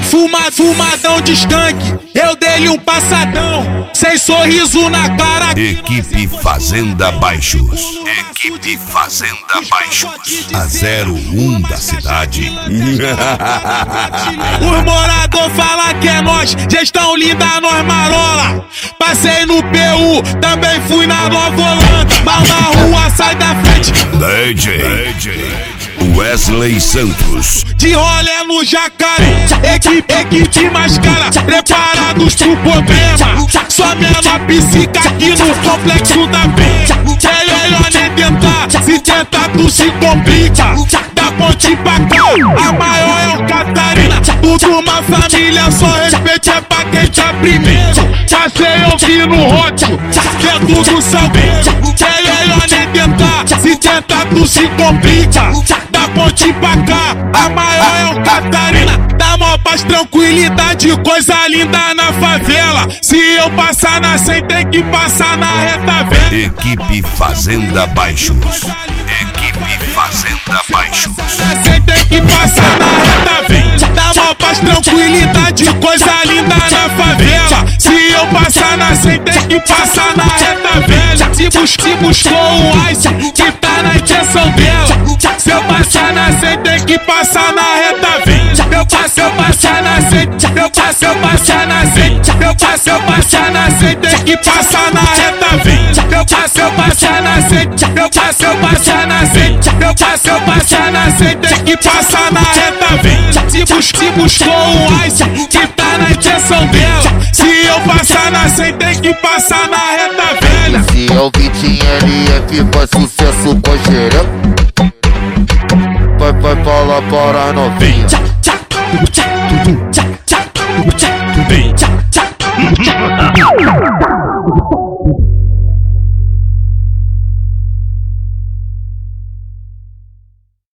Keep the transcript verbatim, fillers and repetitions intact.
Fuma, fumadão de skunk, eu dei-lhe um passadão, sem sorriso na cara. Equipe Fazenda Baixos. Equipe Fazenda Baixos. A zero um da cidade. Os morador fala que é nós, gestão linda, nós marola. Passei no P U, também fui na Nova Holanda. Mal na rua, sai da frente. D J, D J Wesley Santos. De rolê no Jacaré, equipe, equipe mais cara, preparados pro problema. Só menor psica aqui no complexo da penha. É melhor nem tentar, se tentar tu se complica. Da ponte pra cá, a maior é o Catarina. Tudo uma família, só respeito é pra quem tá primeiro. Passei eu vi no rótulo, que é tudo sabendo. É melhor nem tentar, se tentar tu se complica. Da ponte pra cá, a maior é o Catarina. Dá mó paz, tranquilidade, coisa linda na favela. Se eu passar na cem, tem que passar na reta velha. Equipe Fazenda Baixos. Equipe Fazenda Baixos. Na cem tem que passar na reta velha. Dá mó paz, tranquilidade, coisa linda na favela. Se eu passar na cem, tem que passar na reta velha. Se busque, buscou o Ice, que tá na intenção dela. Se eu passar na cem, tem que passar na reta velha. Eu passo, eu passar na cem, eu passo, eu passar na cem. Eu passo, eu passar na cem, tem que passar na reta velha. Eu passo, eu passar na cem, eu passo, eu passar na cem. Eu passo, eu passar na cem, tem que passar na reta velha. Se busque, buscou o Ice, que tá na intenção dela. Se eu passar na cem, tem que passar na reta velha. Se é o Vitinho L F, faz sucesso com xereca. Vai, vai falar para a novinha.